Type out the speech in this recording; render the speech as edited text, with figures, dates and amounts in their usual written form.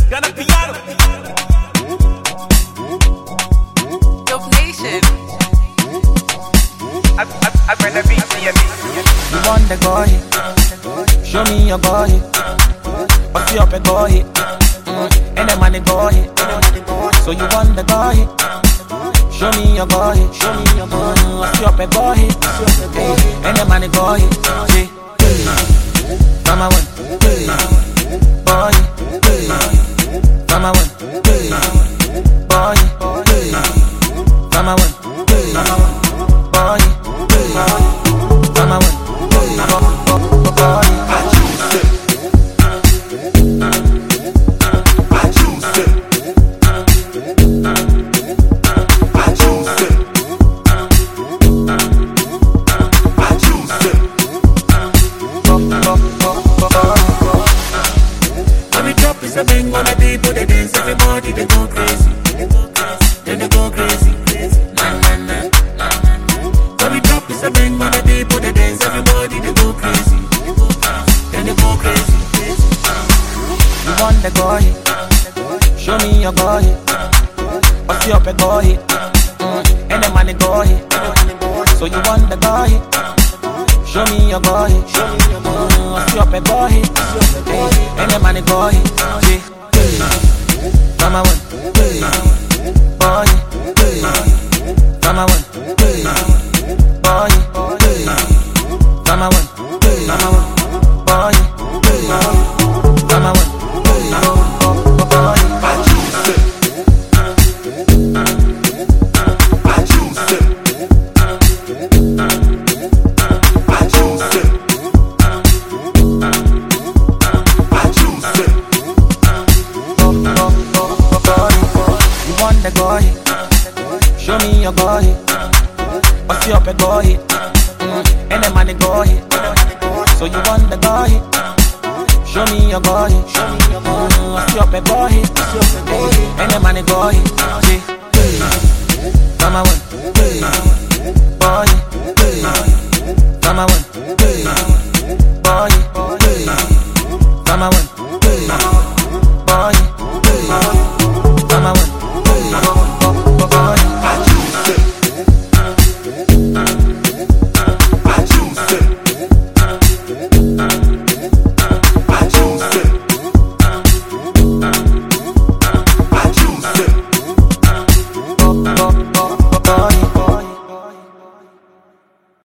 Gonna piano. Dope Nation. I bring the beat to your beat. You want the boy? Show me your boy. What's up, a boy? And the money boy. So you want the boy? Show me your boy. Show me your boy. What's up, a boy? And the money boy. Come on, boy. Come on, boy. Come on, boy. Come on, boy. A bang on the people, they dance, everybody they go crazy. Then they go crazy. Nah, nah, nah. When we drop this a bang on the people, they dance, everybody they go crazy. Then they go crazy. You want the boy? Show me your boy. What's up, a boy? And the money boy. So you want the boy? Show me your boy. What's up, a boy? And the money boy. Come on, boy. Come on, boy. Come on, boy. Come on, the boy, show me your boy. What's up, a boy? And the money boy. So you want the boy? Show me your boy. What's up, a boy? And the money boy. Come on,